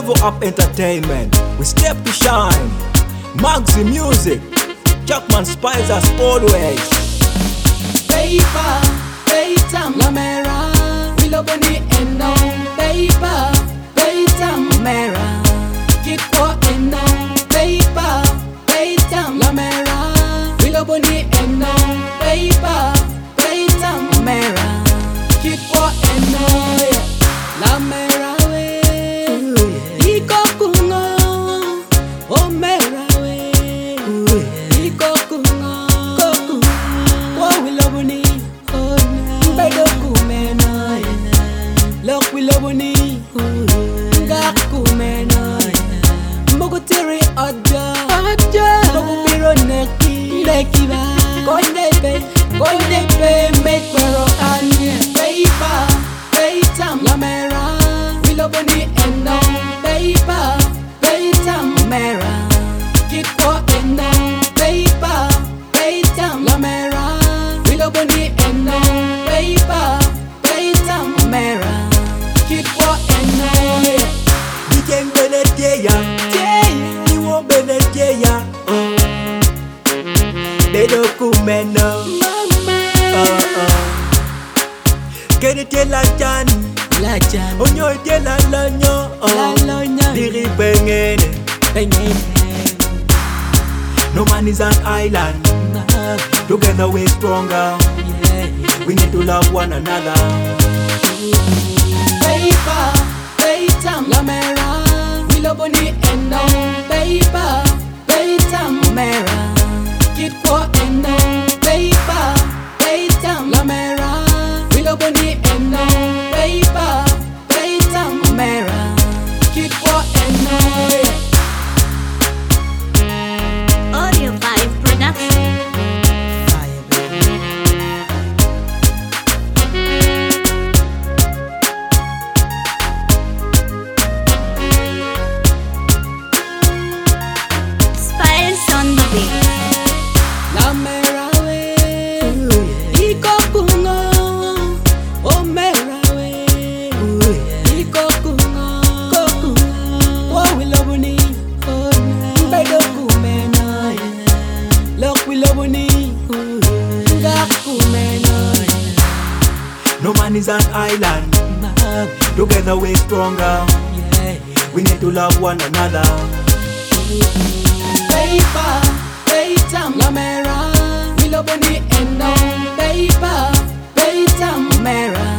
Level Up Entertainment, we step to shine. Maxi Music, Jackman Spies as always. Paper, paper, Lamera, we love on the end on paper, paper, Lamera, keep walking on paper, paper, Lamera, we love on the end on paper, paper, Lamera, keep walking on Lamera, we go kungo, oh Mera, we go kungo, oh we love on the Look, we love money. Gakumena. Mogo tiri adja. Mogo piro neki. Neki ba. Konde pe. Make paro anye. Paper, paper, Lamera. We love money and on paper, paper, Lamera. Keep walking on paper, paper, Lamera. We love money and on paper, paper, Lamera. Keep walking on it. We can Benedea, you won't Benedea. They don't come and get it till like Jan, on your dear Lanyo, Diri Bengene. No man is an island, together we're stronger. We need to love one another. Paper, paper, Lamera. We love on the end on paper, paper, Lamera. Keep walking on paper, paper, Lamera. We love on the end on paper, paper, Lamera. Keep walking on Audio 5 Production. Lamera we, iko kungo, oh Mera we, iko kungo, oh we love money, bedo kumena, look we love money, gakumena. No man is an island, together we're stronger. We need to love one another. Paper, paper, Lamera. We love on the end on paper, paper, Lamera.